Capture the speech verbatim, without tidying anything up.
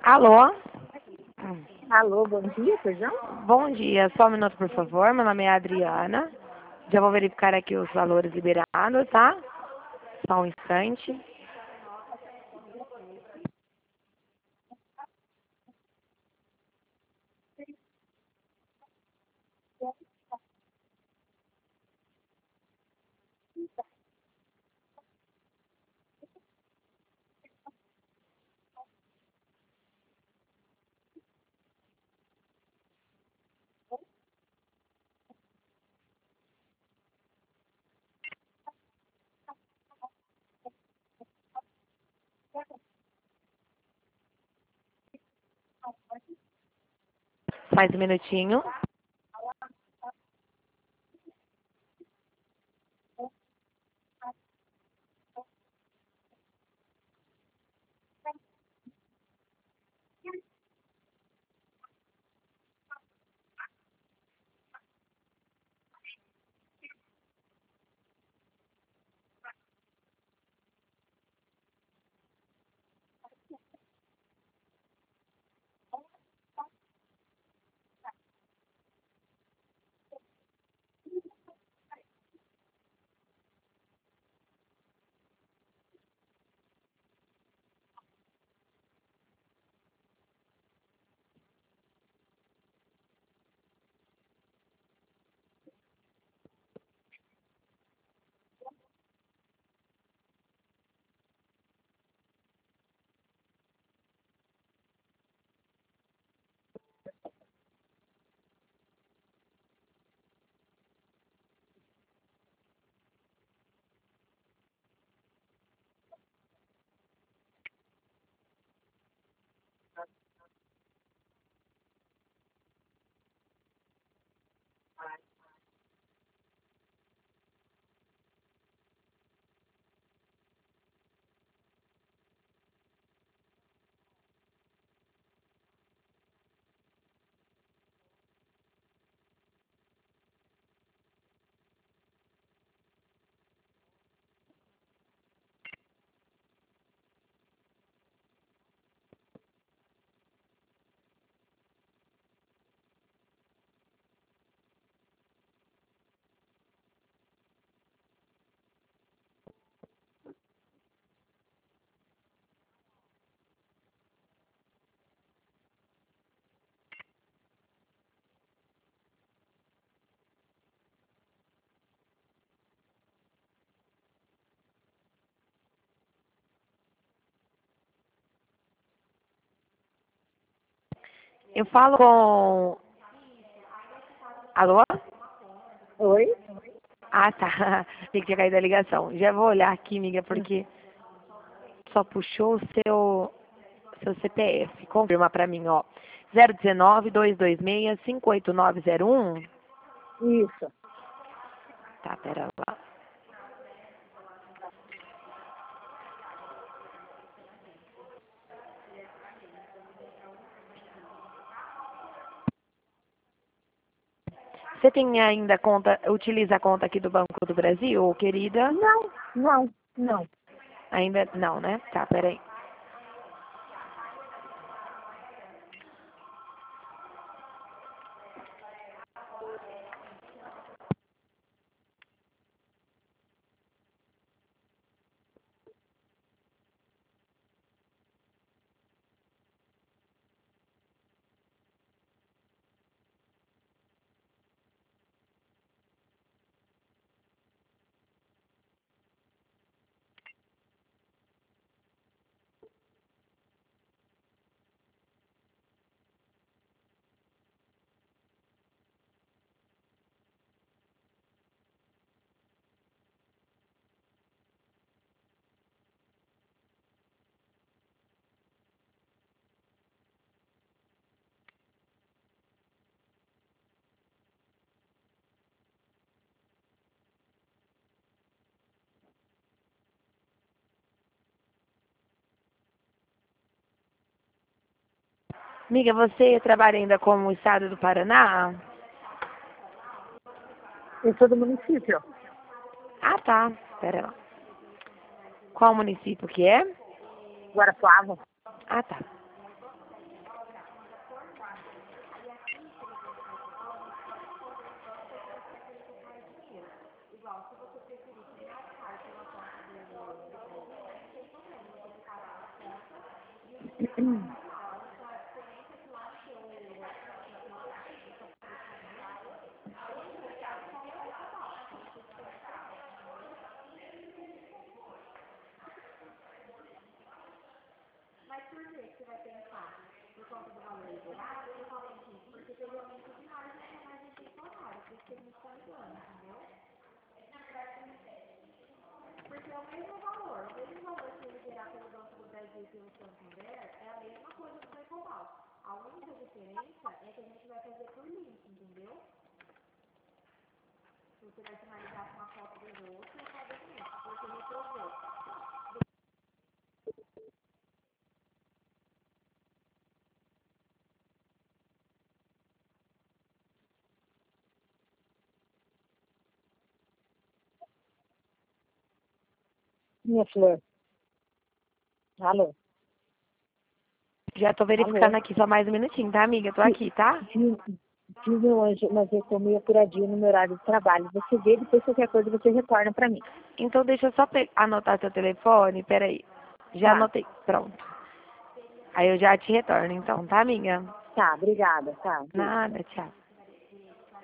Alô? Hum. Alô, bom dia, feijão? Bom dia, só um minuto, por favor. Meu nome é Adriana. Já vou verificar aqui os valores liberados, tá? Só um instante. Mais um minutinho. Eu falo com... Alô? Oi? Ah, tá. Tem que tinha caído a ligação. Já vou olhar aqui, amiga, porque só puxou o seu, seu C P F. Confirma pra mim, ó. zero um nove, dois dois seis, cinco oito nove zero um. Isso. Tá, pera lá. Você tem ainda conta, utiliza a conta aqui do Banco do Brasil, querida? Não, não, não. Ainda não, né? Tá, peraí. Amiga, você trabalha ainda como Estado do Paraná? Eu sou do município. Ah, tá. Pera lá. Qual município que é? Guarapuava. Ah, tá. Minha flor. Alô? Já tô verificando Alô? aqui, só mais um minutinho, tá, amiga? Tô aqui, tá? Sim, sim, meu anjo, mas eu tô meio apuradinho no meu horário de trabalho. Você vê, depois qualquer coisa você retorna pra mim. Então deixa eu só pe- anotar seu telefone, peraí. Já Tá, anotei, pronto. Aí eu já te retorno, então, tá, amiga? tá, obrigada, tá. Nada, tchau.